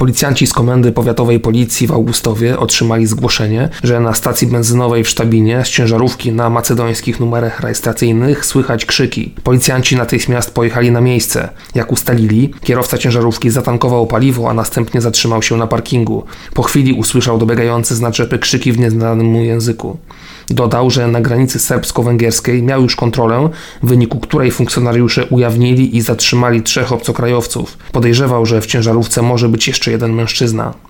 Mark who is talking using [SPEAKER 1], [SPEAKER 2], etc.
[SPEAKER 1] Policjanci z Komendy Powiatowej Policji w Augustowie otrzymali zgłoszenie, że na stacji benzynowej w Sztabinie z ciężarówki na macedońskich numerach rejestracyjnych słychać krzyki. Policjanci natychmiast pojechali na miejsce. Jak ustalili, kierowca ciężarówki zatankował paliwo, a następnie zatrzymał się na parkingu. Po chwili usłyszał dobiegające z naczepy krzyki w nieznanym mu języku. Dodał, że na granicy serbsko-węgierskiej miał już kontrolę, w wyniku której funkcjonariusze ujawnili i zatrzymali 3 obcokrajowców. Podejrzewał, że w ciężarówce może być jeszcze jeden mężczyzna.